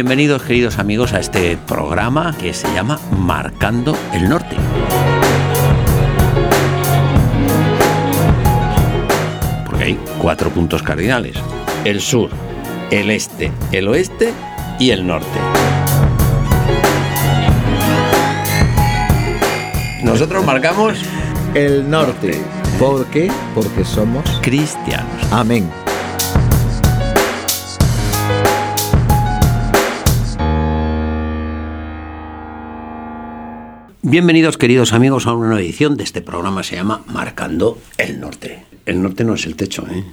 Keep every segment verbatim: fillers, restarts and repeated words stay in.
Bienvenidos, queridos amigos, a este programa que se llama Marcando el Norte. Porque hay cuatro puntos cardinales: el sur, el este, el oeste y el norte. Nosotros marcamos el norte. ¿Por qué? Porque somos cristianos. Amén. Bienvenidos, queridos amigos, a una nueva edición de este programa. Se llama Marcando el Norte. El norte no es el techo, ¿eh?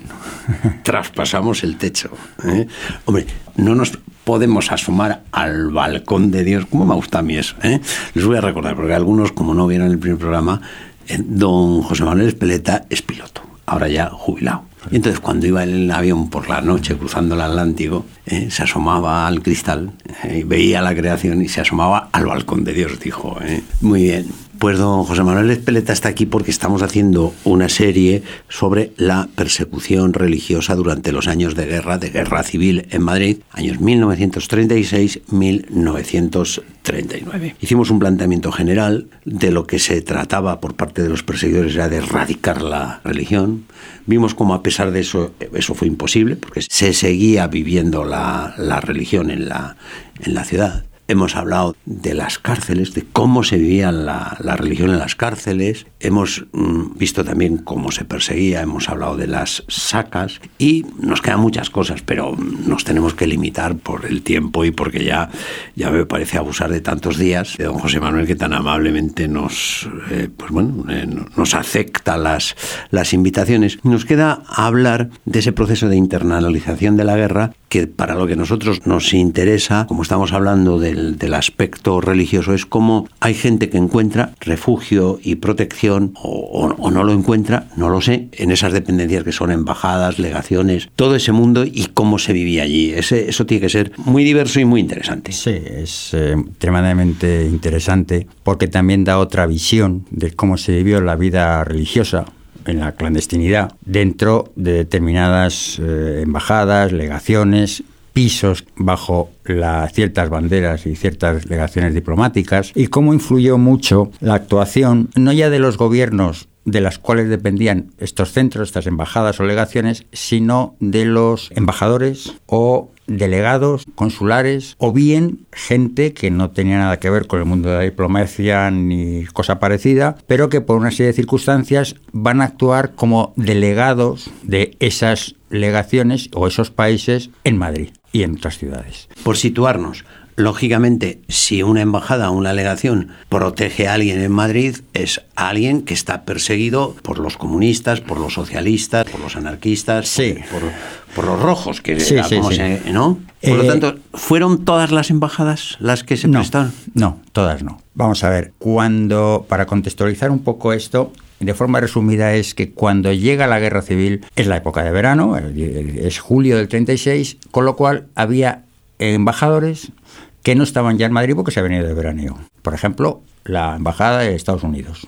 Traspasamos el techo, ¿eh? Hombre, no nos podemos asomar al balcón de Dios. ¿Cómo me gusta a mí eso, eh? Les voy a recordar, porque algunos, como no vieron el primer programa, eh, don José Manuel Espeleta es piloto, ahora ya jubilado. Y entonces, cuando iba en el avión por la noche cruzando el Atlántico, eh, se asomaba al cristal, eh, y veía la creación y se asomaba al balcón de Dios, dijo, eh. Muy bien. Pues don José Manuel Espeleta está aquí porque estamos haciendo una serie sobre la persecución religiosa durante los años de guerra, de guerra civil en Madrid, años mil novecientos treinta y seis a mil novecientos treinta y nueve. Hicimos un planteamiento general de lo que se trataba por parte de los perseguidores, era de erradicar la religión. Vimos cómo a pesar de eso, eso fue imposible, porque se seguía viviendo la, la religión en la, en la ciudad. Hemos hablado de las cárceles, de cómo se vivía la, la religión en las cárceles. Hemos mm, visto también cómo se perseguía, hemos hablado de las sacas y nos quedan muchas cosas, pero nos tenemos que limitar por el tiempo y porque ya, ya me parece abusar de tantos días de don José Manuel, que tan amablemente nos, eh, pues bueno, eh, nos acepta las, las invitaciones. Nos queda hablar de ese proceso de internalización de la guerra, que para lo que a nosotros nos interesa, como estamos hablando del, del aspecto religioso, es cómo hay gente que encuentra refugio y protección, o, o, o no lo encuentra, no lo sé, en esas dependencias que son embajadas, legaciones, todo ese mundo y cómo se vivía allí. Ese, eso tiene que ser muy diverso y muy interesante. Sí, es eh, extremadamente interesante porque también da otra visión de cómo se vivió la vida religiosa en la clandestinidad, dentro de determinadas eh, embajadas, legaciones, pisos bajo las ciertas banderas y ciertas legaciones diplomáticas, y cómo influyó mucho la actuación, no ya de los gobiernos de las cuales dependían estos centros, estas embajadas o legaciones, sino de los embajadores o delegados consulares, o bien gente que no tenía nada que ver con el mundo de la diplomacia ni cosa parecida, pero que por una serie de circunstancias van a actuar como delegados de esas legaciones o esos países en Madrid y en otras ciudades. Por situarnos, lógicamente, si una embajada o una legación protege a alguien en Madrid, es alguien que está perseguido por los comunistas, por los socialistas, por los anarquistas, sí. por, por, por los rojos, que sí, sí, como sí. Se, ¿no? Por eh, lo tanto, ¿fueron todas las embajadas las que se no, prestaron? No, todas no. Vamos a ver, cuando, para contextualizar un poco esto, de forma resumida, es que cuando llega la guerra civil, es la época de verano, es julio del treinta y seis, con lo cual había embajadores que no estaban ya en Madrid porque se habían ido de veraneo. Por ejemplo, la embajada de Estados Unidos.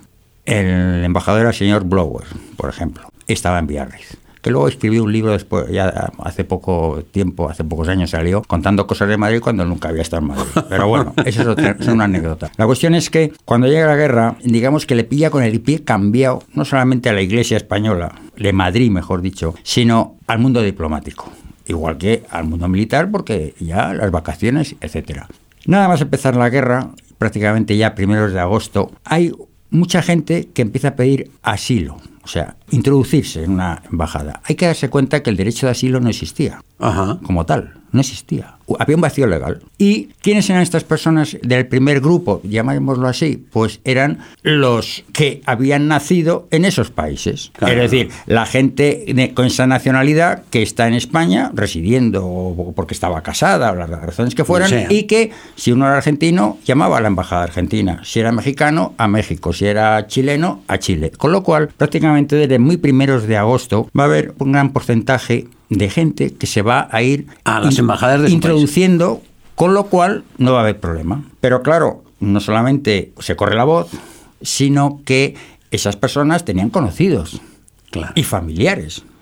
El embajador era el señor Blower, por ejemplo, estaba en Biarritz, que luego escribió un libro después, ya hace poco tiempo, hace pocos años salió, contando cosas de Madrid cuando nunca había estado en Madrid. Pero bueno, eso es, otra, es una anécdota. La cuestión es que cuando llega la guerra, digamos que le pilla con el pie cambiado, no solamente a la Iglesia española, de Madrid mejor dicho, sino al mundo diplomático. Igual que al mundo militar, porque ya las vacaciones, etcétera. Nada más empezar la guerra, prácticamente ya primeros de agosto, hay mucha gente que empieza a pedir asilo, o sea, introducirse en una embajada. Hay que darse cuenta que el derecho de asilo no existía. Ajá. Como tal, no existía. Había un vacío legal. ¿Y quiénes eran estas personas del primer grupo, llamémoslo así? Pues eran los que habían nacido en esos países. Claro. Es decir, la gente de, con esa nacionalidad que está en España, residiendo porque estaba casada, o las razones que fueran, o sea. Y que si uno era argentino, llamaba a la embajada argentina. Si era mexicano, a México. Si era chileno, a Chile. Con lo cual, prácticamente desde muy primeros de agosto va a haber un gran porcentaje de gente que se va a ir a las embajadas de introduciendo, país. Con lo cual no va a haber problema. Pero claro, no solamente se corre la voz, sino que esas personas tenían conocidos, claro, y familiares.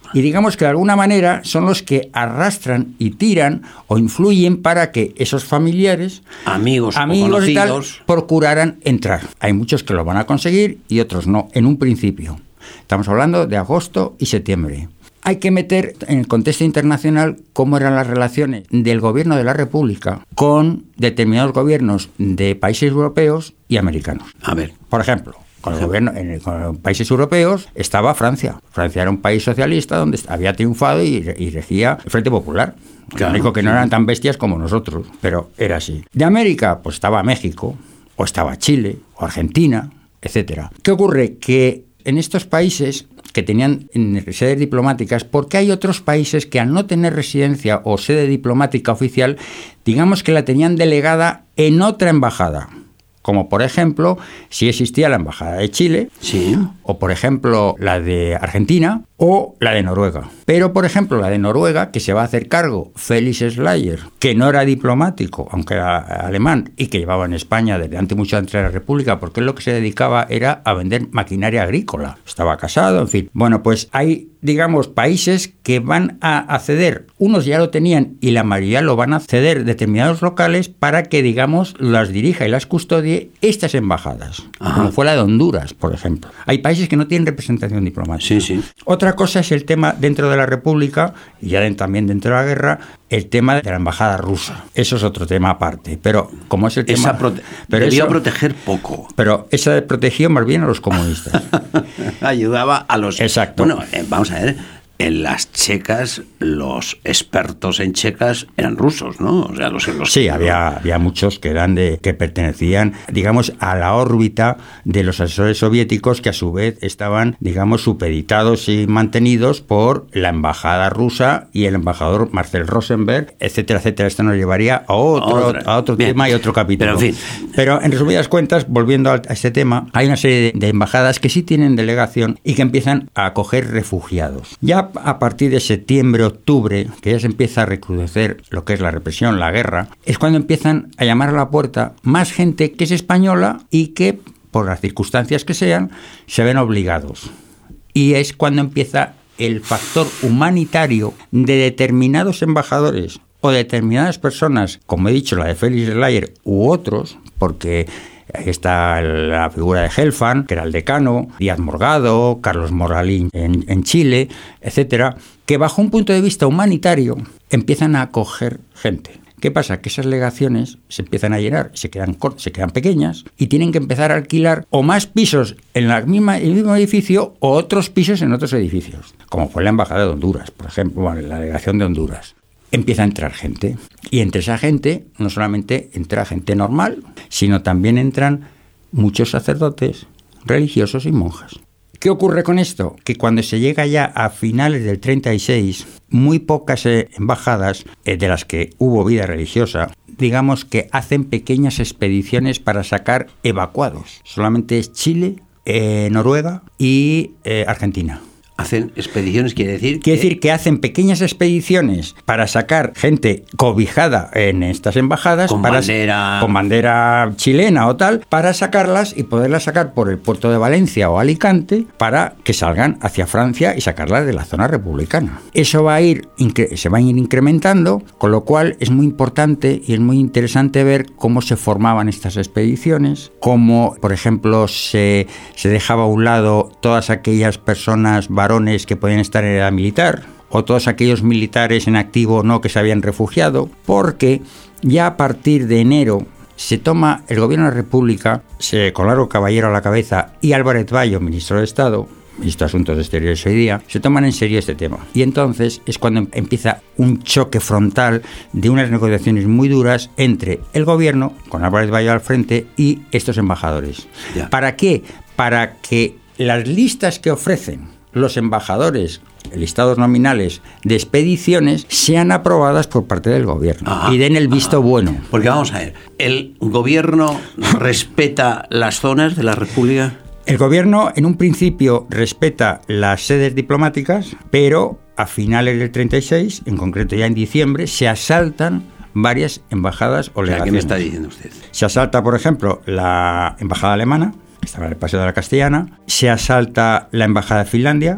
Y digamos que de alguna manera son los que arrastran y tiran o influyen para que esos familiares, amigos, amigos o y tal, conocidos, procuraran entrar. Hay muchos que lo van a conseguir y otros no, en un principio. Estamos hablando de agosto y septiembre. Hay que meter en el contexto internacional cómo eran las relaciones del gobierno de la República con determinados gobiernos de países europeos y americanos. A ver. Por ejemplo, con el gobierno, en el, con los países europeos estaba Francia. Francia era un país socialista donde había triunfado y, y regía el Frente Popular. Claro, lo único que no eran tan bestias como nosotros, pero era así. De América, pues estaba México, o estaba Chile, o Argentina, etcétera. ¿Qué ocurre? Que en estos países que tenían sedes diplomáticas, porque hay otros países que al no tener residencia o sede diplomática oficial, digamos que la tenían delegada en otra embajada. Como por ejemplo, si existía la embajada de Chile, sí, o por ejemplo la de Argentina, o la de Noruega. Pero por ejemplo la de Noruega, que se va a hacer cargo Felix Slayer, que no era diplomático, aunque era alemán, y que llevaba en España desde antes mucho antes de la República, porque él lo que se dedicaba era a vender maquinaria agrícola. Estaba casado, en fin. Bueno, pues hay, digamos, países que van a ceder, unos ya lo tenían y la mayoría lo van a ceder determinados locales para que, digamos, las dirija y las custodie estas embajadas. Ajá. Como fue la de Honduras, por ejemplo. Hay países que no tienen representación diplomática. Sí, sí. Otra cosa es el tema dentro de la República, y ya también dentro de la guerra, el tema de la embajada rusa. Eso es otro tema aparte. Pero como es el tema... Esa prote- pero debía eso, proteger poco. Pero esa protegió más bien a los comunistas. Ayudaba a los... Exacto. Bueno, eh, vamos a ver... En las checas, los expertos en checas eran rusos, ¿no? O sea, los, los sí, había, había muchos que eran de que pertenecían, digamos, a la órbita de los asesores soviéticos que a su vez estaban, digamos, supeditados y mantenidos por la embajada rusa y el embajador Marcel Rosenberg, etcétera, etcétera. Esto nos llevaría a otro, a otro tema y otro capítulo. Pero en fin. Pero en resumidas cuentas, volviendo a este tema, hay una serie de, de embajadas que sí tienen delegación y que empiezan a acoger refugiados. Ya a partir de septiembre, octubre, que ya se empieza a recrudecer lo que es la represión, la guerra, es cuando empiezan a llamar a la puerta más gente que es española y que, por las circunstancias que sean, se ven obligados. Y es cuando empieza el factor humanitario de determinados embajadores o determinadas personas, como he dicho, la de Felix Slayer u otros, porque... Ahí está la figura de Helfand, que era el decano, Díaz Morgado, Carlos Moralín en, en Chile, etcétera, que bajo un punto de vista humanitario empiezan a acoger gente. ¿Qué pasa? Que esas legaciones se empiezan a llenar, se quedan, se quedan pequeñas y tienen que empezar a alquilar o más pisos en la misma, el mismo edificio o otros pisos en otros edificios, como fue la Embajada de Honduras, por ejemplo, bueno, la delegación de Honduras. Empieza a entrar gente. Y entre esa gente, no solamente entra gente normal, sino también entran muchos sacerdotes, religiosos y monjas. ¿Qué ocurre con esto? Que cuando se llega ya a finales del treinta y seis, muy pocas eh, embajadas, eh, de las que hubo vida religiosa, digamos que hacen pequeñas expediciones para sacar evacuados. Solamente es Chile, eh, Noruega y eh, Argentina. Hacen expediciones, quiere decir... Quiere que... decir que hacen pequeñas expediciones para sacar gente cobijada en estas embajadas... Con para, bandera... Con bandera chilena o tal, para sacarlas y poderlas sacar por el puerto de Valencia o Alicante para que salgan hacia Francia y sacarlas de la zona republicana. Eso va a ir, se va a ir incrementando, con lo cual es muy importante y es muy interesante ver cómo se formaban estas expediciones, cómo, por ejemplo, se, se dejaba a un lado todas aquellas personas varones que podían estar en edad militar, o todos aquellos militares en activo no que se habían refugiado, porque ya a partir de enero se toma el gobierno de la República, se, con Largo Caballero a la cabeza y Álvarez Bayo, ministro de Estado, ministro de Asuntos Exteriores hoy día, se toman en serio este tema. Y entonces es cuando empieza un choque frontal de unas negociaciones muy duras entre el gobierno, con Álvarez Bayo al frente, y estos embajadores. Ya. ¿Para qué? Para que las listas que ofrecen los embajadores, listados nominales de expediciones, sean aprobadas por parte del gobierno. Ajá, y den el visto ajá. bueno. Porque vamos a ver, ¿el gobierno respeta las zonas de la República? El gobierno, en un principio, respeta las sedes diplomáticas, pero a finales del treinta y seis, en concreto ya en diciembre, se asaltan varias embajadas o legaciones. ¿Qué me está diciendo usted? Se asalta, por ejemplo, la embajada alemana, que estaba en el Paseo de la Castellana, se asalta la embajada de Finlandia,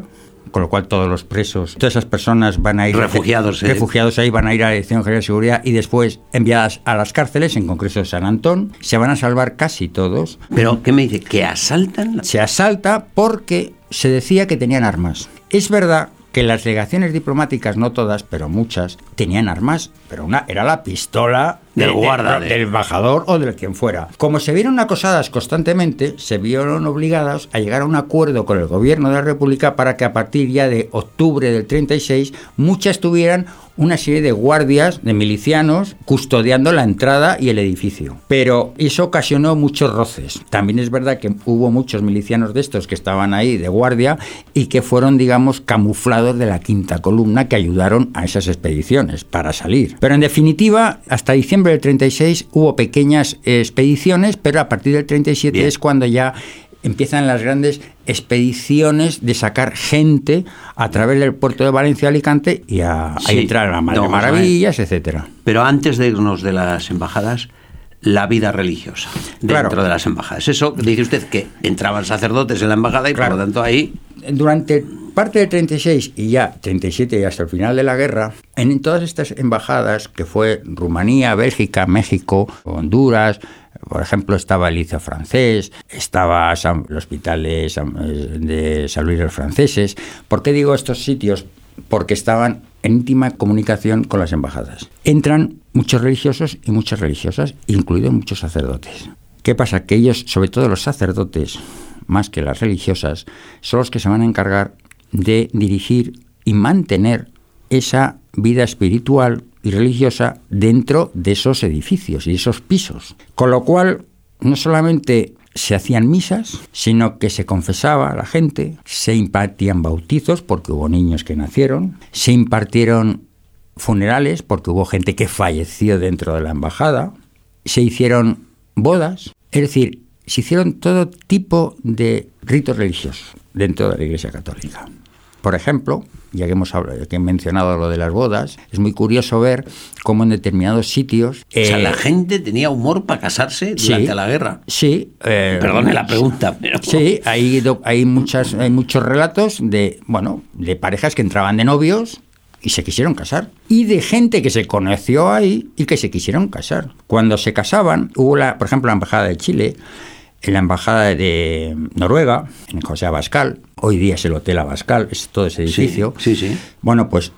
con lo cual todos los presos, todas esas personas van a ir... Refugiados, a, ¿eh? Refugiados ahí van a ir a la Dirección General de Seguridad y después enviadas a las cárceles, en concreto San Antón. Se van a salvar casi todos. ¿Pero qué me dice? ¿Que asaltan? Se asalta porque se decía que tenían armas. Es verdad que las legaciones diplomáticas, no todas, pero muchas, tenían armas, pero una era la pistola del de, guarda, de, de... del embajador o del quien fuera. Como se vieron acosadas constantemente, se vieron obligadas a llegar a un acuerdo con el gobierno de la República para que a partir ya de octubre del treinta y seis muchas tuvieran una serie de guardias, de milicianos, custodiando la entrada y el edificio. Pero eso ocasionó muchos roces. También es verdad que hubo muchos milicianos de estos que estaban ahí de guardia y que fueron, digamos, camuflados de la quinta columna, que ayudaron a esas expediciones para salir. Pero en definitiva, hasta diciembre del treinta y seis hubo pequeñas expediciones, pero a partir del treinta y siete Bien. Es cuando ya empiezan las grandes expediciones de sacar gente a través del puerto de Valencia, Alicante, y a, sí, a entrar a la Madre no, Maravillas, etcétera. Pero antes de irnos de las embajadas, la vida religiosa dentro claro. de las embajadas. Eso dice usted que entraban sacerdotes en la embajada y claro. por lo tanto ahí... Durante parte del treinta y seis y ya treinta y siete y hasta el final de la guerra, en todas estas embajadas, que fue Rumanía, Bélgica, México, Honduras, por ejemplo, estaba el Liceo Francés, estaba San, el Hospital de San, de San Luis de los Franceses. ¿Por qué digo estos sitios? Porque estaban en íntima comunicación con las embajadas. Entran muchos religiosos y muchas religiosas, incluidos muchos sacerdotes. ¿Qué pasa? Que ellos, sobre todo los sacerdotes, más que las religiosas, son los que se van a encargar de dirigir y mantener esa vida espiritual y religiosa dentro de esos edificios y esos pisos. Con lo cual, no solamente se hacían misas, sino que se confesaba a la gente, se impartían bautizos, porque hubo niños que nacieron, se impartieron funerales, porque hubo gente que falleció dentro de la embajada, se hicieron bodas, es decir, se hicieron todo tipo de ritos religiosos dentro de la Iglesia Católica. Por ejemplo, ya que hemos hablado, que he mencionado lo de las bodas, es muy curioso ver cómo en determinados sitios... Eh, o sea, la gente tenía humor para casarse durante sí, la guerra. Sí. Eh, Perdone la pregunta, pero... Sí, hay, hay, muchas, hay muchos relatos de, bueno, de parejas que entraban de novios y se quisieron casar. Y de gente que se conoció ahí y que se quisieron casar. Cuando se casaban, hubo, la, por ejemplo, la Embajada de Chile, en la Embajada de Noruega, en José Abascal, hoy día es el Hotel Abascal, es todo ese edificio. Sí, sí, sí. Bueno, pues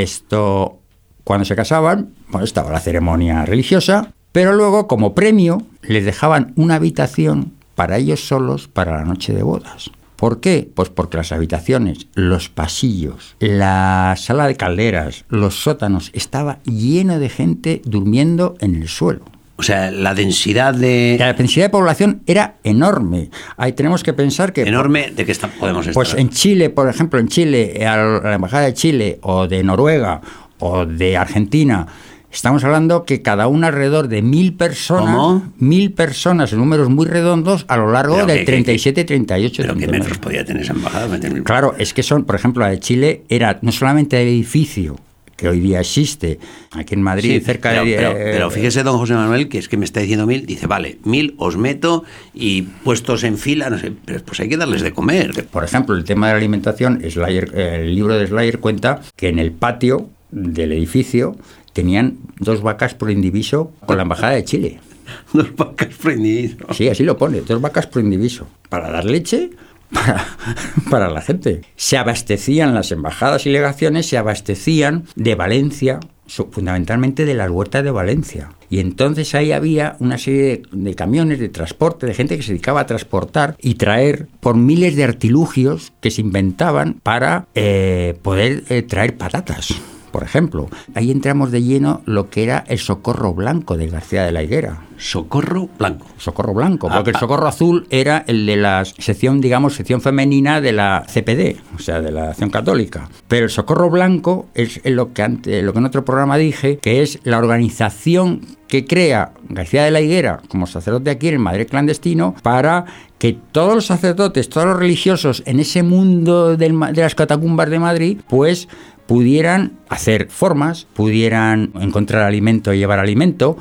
esto, cuando se casaban, bueno, estaba la ceremonia religiosa, pero luego, como premio, les dejaban una habitación para ellos solos para la noche de bodas. ¿Por qué? Pues porque las habitaciones, los pasillos, la sala de calderas, los sótanos, estaba lleno de gente durmiendo en el suelo. O sea, la densidad de... La densidad de población era enorme. Ahí tenemos que pensar que... ¿Enorme? ¿De qué está, podemos estar? Pues en Chile, por ejemplo, en Chile, a la Embajada de Chile, o de Noruega, o de Argentina, estamos hablando que cada una alrededor de mil personas... ¿Cómo? Mil personas, en números muy redondos, a lo largo del treinta y siete, treinta y ocho... ¿Pero qué metros podía tener esa embajada? Claro, es que son, por ejemplo, la de Chile era no solamente el edificio que hoy día existe, aquí en Madrid, sí, cerca pero, de... Pero, pero fíjese, don José Manuel, que es que me está diciendo mil, dice, vale, mil os meto y puestos en fila, no sé, pero pues hay que darles de comer. Por ejemplo, el tema de la alimentación, Slayer, el libro de Slayer cuenta que en el patio del edificio tenían dos vacas por indiviso con la Embajada de Chile. Dos vacas por indiviso. Sí, así lo pone, dos vacas por indiviso, para dar leche... Para, para la gente. Se abastecían las embajadas y legaciones, se abastecían de Valencia, fundamentalmente de las huertas de Valencia. Y entonces ahí había una serie de, de camiones de transporte, de gente que se dedicaba a transportar y traer por miles de artilugios que se inventaban para eh, poder eh, traer patatas. Por ejemplo, ahí entramos de lleno lo que era el Socorro Blanco de García de la Higuera. Socorro Blanco. Socorro Blanco, porque ah, el Socorro ah. Azul era el de la sección, digamos, sección femenina de la C P D, o sea, de la Acción Católica. Pero el Socorro Blanco es lo que, antes, lo que en otro programa dije, que es la organización que crea García de la Higuera como sacerdote aquí en el Madrid clandestino para que todos los sacerdotes, todos los religiosos en ese mundo del, de las catacumbas de Madrid, pues pudieran hacer formas, pudieran encontrar alimento y llevar alimento,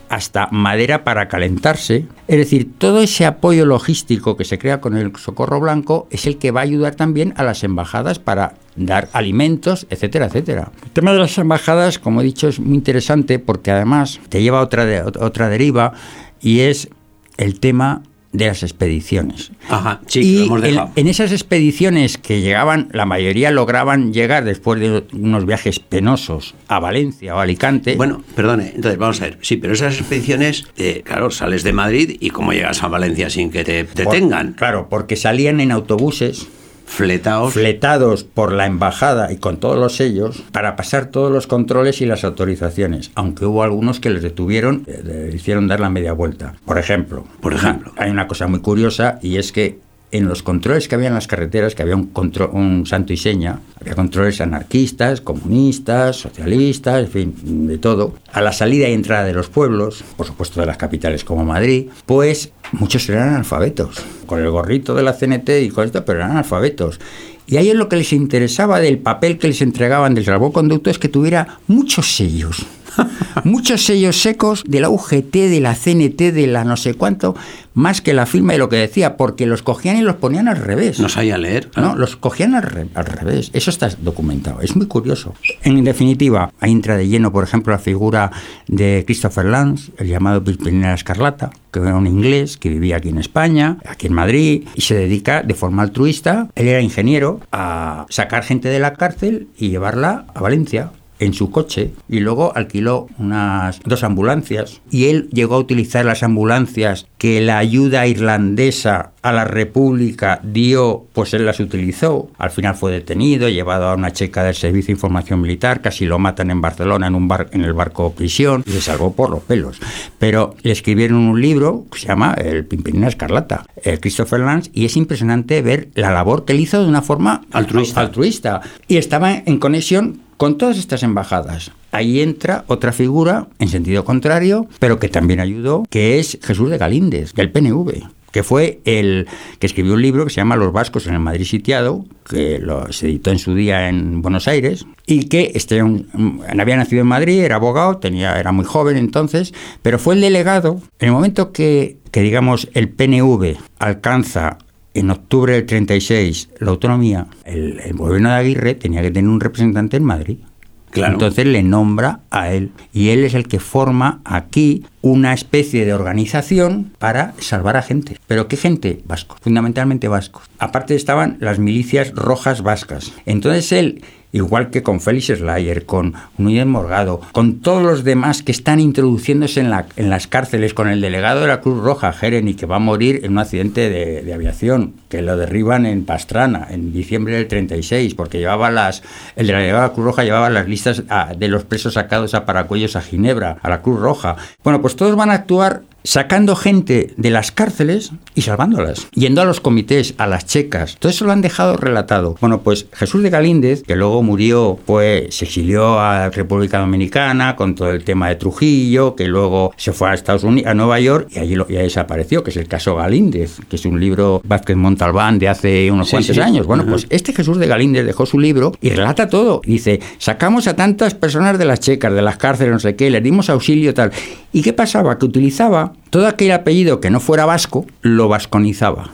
hasta madera para calentarse. Es decir, todo ese apoyo logístico que se crea con el Socorro Blanco es el que va a ayudar también a las embajadas para dar alimentos, etcétera, etcétera. El tema de las embajadas, como he dicho, es muy interesante porque además te lleva a otra, de, otra deriva, y es el tema de las expediciones. Ajá, sí, y lo hemos dejado. En, en esas expediciones que llegaban, la mayoría lograban llegar después de unos viajes penosos a Valencia o a Alicante. Bueno, perdone, entonces vamos a ver. Sí, pero esas expediciones, eh, claro, sales de Madrid y ¿cómo llegas a Valencia sin que te detengan? Por, claro, porque salían en autobuses fletados. fletados por la embajada y con todos los sellos para pasar todos los controles y las autorizaciones, aunque hubo algunos que les detuvieron, eh, le hicieron dar la media vuelta. Por ejemplo, por ejemplo, hay una cosa muy curiosa, y es que en los controles que había en las carreteras, que había un, control, un santo y seña, había controles anarquistas, comunistas, socialistas, en fin, de todo. A la salida y entrada de los pueblos, por supuesto de las capitales como Madrid, pues muchos eran analfabetos, con el gorrito de la C N T y con esto, pero eran analfabetos. Y a ellos lo que les interesaba del papel que les entregaban del salvoconducto es que tuviera muchos sellos. Muchos sellos secos de la U G T, de la C N T, de la no sé cuánto, más que la firma de lo que decía, porque los cogían y los ponían al revés. No sabía leer. No, los cogían al, re- al revés. Eso está documentado. Es muy curioso. En definitiva, ahí entra de lleno, por ejemplo, la figura de Christopher Lance, el llamado Pimpinela Escarlata, que era un inglés que vivía aquí en España, aquí en Madrid, y se dedica de forma altruista, él era ingeniero, a sacar gente de la cárcel y llevarla a Valencia en su coche, y luego alquiló unas dos ambulancias, y él llegó a utilizar las ambulancias que la ayuda irlandesa a la República dio, pues él las utilizó. Al final fue detenido, llevado a una checa del Servicio de Información Militar, casi lo matan en Barcelona en un bar, en el barco prisión, y se salvó por los pelos. Pero le escribieron un libro que se llama El Pimpinela Escarlata, el Christopher Lance, y es impresionante ver la labor que él hizo de una forma altruista. altruista. Y estaba en conexión con todas estas embajadas. Ahí entra otra figura en sentido contrario, pero que también ayudó, que es Jesús de Galíndez, del P N V, que fue el que escribió un libro que se llama Los vascos en el Madrid sitiado, que lo, se editó en su día en Buenos Aires, y que este, un, había nacido en Madrid, era abogado, tenía, era muy joven entonces, pero fue el delegado. En el momento que, que digamos, el P N V alcanza en octubre del treinta y seis la autonomía, el, el gobierno de Aguirre tenía que tener un representante en Madrid. Claro. Entonces le nombra a él, y él es el que forma aquí una especie de organización para salvar a gente. ¿Pero qué gente? Vascos, fundamentalmente vascos. Aparte estaban las milicias rojas vascas. Entonces él, igual que con Félix Slayer, con Núñez Morgado, con todos los demás que están introduciéndose en, la, en las cárceles, con el delegado de la Cruz Roja, Jeremy, que va a morir en un accidente de, de aviación, que lo derriban en Pastrana en diciembre del treinta y seis, porque llevaba las, el delegado de la Cruz Roja llevaba las listas a, de los presos sacados a Paracuellos a Ginebra, a la Cruz Roja. Bueno, pues todos van a actuar sacando gente de las cárceles y salvándolas, yendo a los comités, a las checas. Todo eso lo han dejado relatado. Bueno, pues Jesús de Galíndez, que luego murió, pues se exilió a la República Dominicana con todo el tema de Trujillo, que luego se fue a Estados Unidos, a Nueva York, y allí lo, ya desapareció, que es el caso Galíndez, que es un libro Vázquez Montalbán de hace unos sí, cuantos sí. años. Bueno, uh-huh. pues este Jesús de Galíndez dejó su libro y relata todo. Dice, sacamos a tantas personas de las checas, de las cárceles, no sé qué, les dimos auxilio, tal. ¿Y qué pasaba? Que utilizaba todo aquel apellido que no fuera vasco, lo vasconizaba.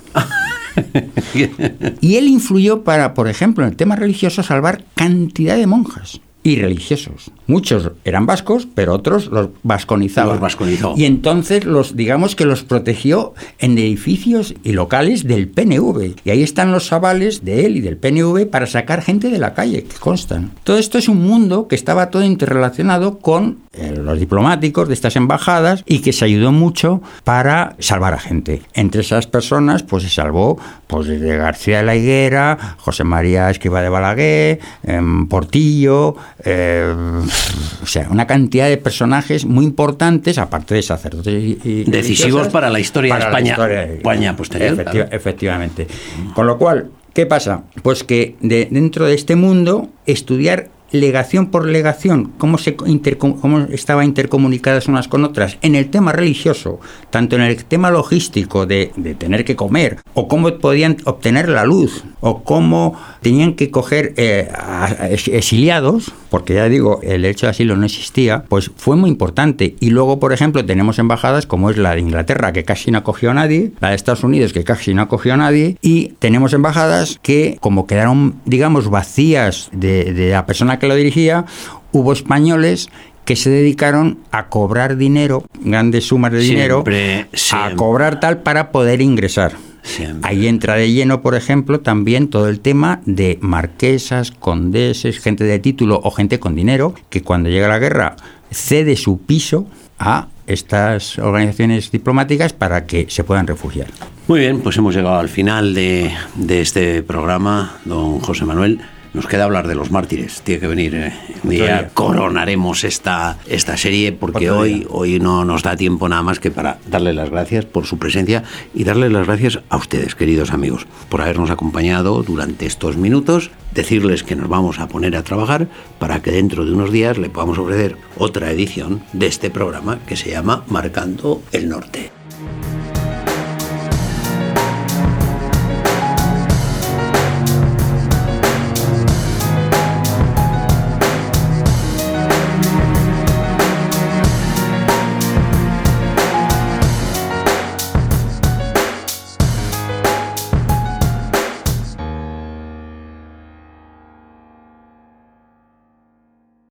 Y él influyó para, por ejemplo, en el tema religioso, salvar cantidad de monjas y religiosos. Muchos eran vascos, pero otros los vasconizaban. Los vasconizó. Y entonces los, digamos que los protegió en edificios y locales del P N V. Y ahí están los avales de él y del P N V para sacar gente de la calle, que constan. Todo esto es un mundo que estaba todo interrelacionado con eh, los diplomáticos de estas embajadas, y que se ayudó mucho para salvar a gente. Entre esas personas, pues se salvó pues desde García de la Higuera, José María Escrivá de Balaguer, eh, Portillo, eh, o sea, una cantidad de personajes muy importantes, aparte de sacerdotes y, y decisivos para la historia para de España, la historia de España posterior. Efecti- claro. Efectivamente. Con lo cual, ¿qué pasa? Pues que de, dentro de este mundo, estudiar legación por legación, cómo, se inter, cómo estaba intercomunicadas unas con otras en el tema religioso, tanto en el tema logístico de, de tener que comer, o cómo podían obtener la luz, o cómo tenían que coger eh, a exiliados, porque ya digo, el derecho de asilo no existía, pues fue muy importante. Y luego, por ejemplo, tenemos embajadas como es la de Inglaterra, que casi no acogió a nadie, la de Estados Unidos, que casi no acogió a nadie, y tenemos embajadas que, como quedaron, digamos, vacías de, de la persona que lo dirigía, hubo españoles que se dedicaron a cobrar dinero, grandes sumas de dinero, siempre, siempre. a cobrar tal para poder ingresar. Siempre. Ahí entra de lleno, por ejemplo, también todo el tema de marquesas, condeses, gente de título o gente con dinero, que cuando llega la guerra cede su piso a estas organizaciones diplomáticas para que se puedan refugiar. Muy bien, pues hemos llegado al final de, de este programa, don José Manuel. Nos queda hablar de los mártires. Tiene que venir eh, un día. Coronaremos esta, esta serie porque hoy, hoy no nos da tiempo nada más que para darle las gracias por su presencia y darle las gracias a ustedes, queridos amigos, por habernos acompañado durante estos minutos. Decirles que nos vamos a poner a trabajar para que dentro de unos días le podamos ofrecer otra edición de este programa que se llama Marcando el Norte.